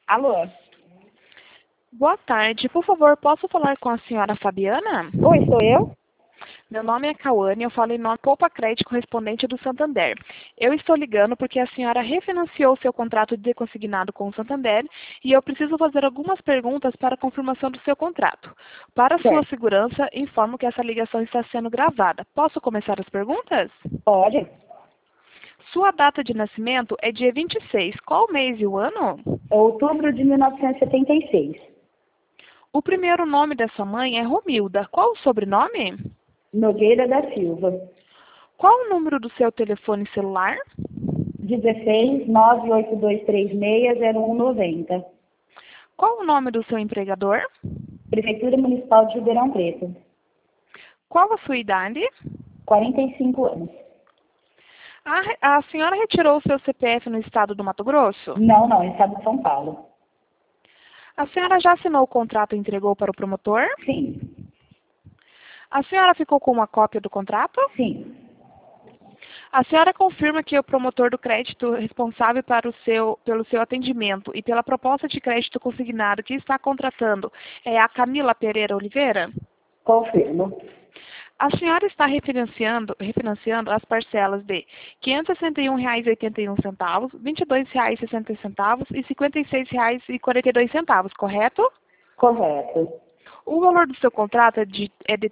Alô? Boa tarde. Por favor, posso falar com a senhora Fabiana? Oi, sou eu? Meu nome é Cauane, eu falo em nome do Poupa Crédito correspondente do Santander. Eu estou ligando porque a senhora refinanciou seu contrato de consignado com o Santander e eu preciso fazer algumas perguntas para a confirmação do seu contrato. Para sua Certo. segurança, informo que essa ligação está sendo gravada. Posso começar as perguntas? Pode. Sua data de nascimento é dia 26. Qual o mês e o ano? Outubro de 1976. O primeiro nome da sua mãe é Romilda. Qual o sobrenome? Nogueira da Silva. Qual o número do seu telefone celular? 16 98236 0190. Qual o nome do seu empregador? Prefeitura Municipal de Ribeirão Preto. Qual a sua idade? 45 anos. A senhora retirou o seu CPF no estado do Mato Grosso? Não, estado de São Paulo. A senhora já assinou o contrato e entregou para o promotor? Sim, A senhora ficou com uma cópia do contrato? sim. A senhora confirma que o promotor do crédito responsável pelo seu atendimento e pela proposta de crédito consignado que está contratando é a Camila Pereira Oliveira? Confirmo. A senhora está refinanciando as parcelas de R$ 561,81, R$ 22,60 e R$ 56,42, correto? Correto. O valor do seu contrato é de R$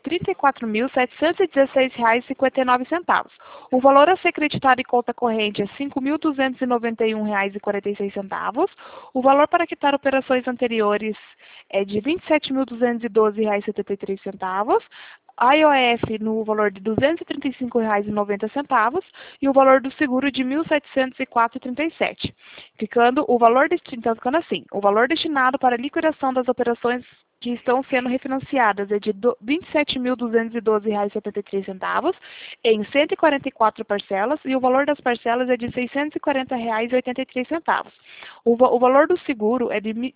34.716,59. O valor a ser creditado em conta corrente é R$ 5.291,46. O valor para quitar operações anteriores é de R$ 27.212,73. A IOF no valor de R$ 235,90 e o valor do seguro de R$ 1.704,37. Então, ficando assim, o valor destinado para a liquidação das operações que estão sendo refinanciadas é de R$ 27.212,73 em 144 parcelas e o valor das parcelas é de R$ 640,83. O valor do seguro é de R$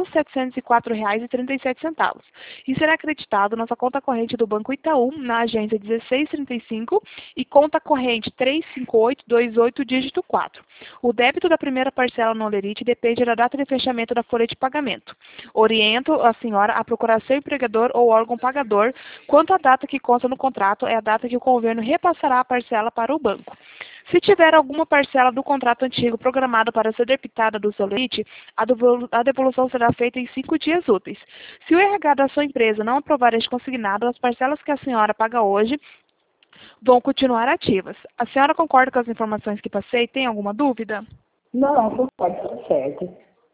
1.704,37 e será acreditado na sua conta corrente do Banco Itaú, na agência 1635 e conta corrente 35828, dígito 4. O débito da primeira parcela no Olerite depende da data de fechamento da folha de pagamento. Oriento a senhora a procurar seu empregador ou órgão pagador, quanto à data que consta no contrato é a data que o governo repassará a parcela para o banco. Se tiver alguma parcela do contrato antigo programada para ser debitada do seu limite, a devolução será feita em 5 dias úteis. Se o RH da sua empresa não aprovar este consignado, as parcelas que a senhora paga hoje vão continuar ativas. A senhora concorda com as informações que passei? Tem alguma dúvida? Não, concordo, tudo certo.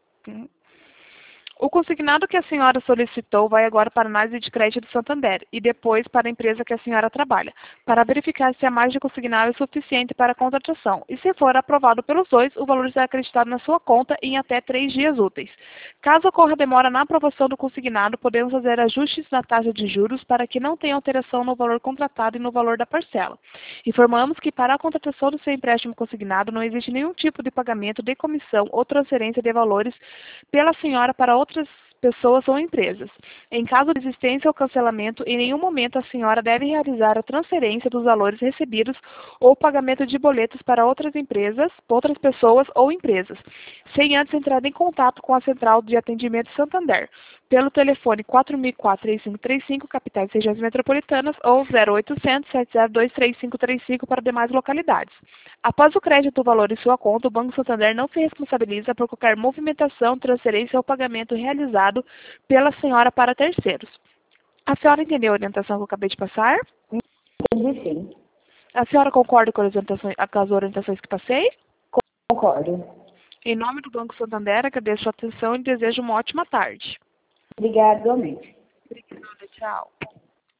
O consignado que a senhora solicitou vai agora para a análise de crédito do Santander e depois para a empresa que a senhora trabalha, para verificar se a margem consignada é suficiente para a contratação. E se for aprovado pelos dois, o valor será acreditado na sua conta em até 3 dias úteis. Caso ocorra demora na aprovação do consignado, podemos fazer ajustes na taxa de juros para que não tenha alteração no valor contratado e no valor da parcela. Informamos que para a contratação do seu empréstimo consignado não existe nenhum tipo de pagamento de comissão ou transferência de valores pela senhora para outras pessoas ou empresas. Em caso de existência ou cancelamento, em nenhum momento a senhora deve realizar a transferência dos valores recebidos ou pagamento de boletos para outras empresas, outras pessoas ou empresas, sem antes entrar em contato com a Central de Atendimento Santander, pelo telefone 4004-3535, capitais e regiões metropolitanas, ou 0800-702-3535 para demais localidades. Após o crédito do valor em sua conta, o Banco Santander não se responsabiliza por qualquer movimentação, transferência ou pagamento realizado pela senhora para terceiros. A senhora entendeu a orientação que eu acabei de passar? Entendi, sim. A senhora concorda com as orientações que passei? Concordo. Em nome do Banco Santander, agradeço a atenção e desejo uma ótima tarde. Obrigada, igualmente. Obrigada, tchau.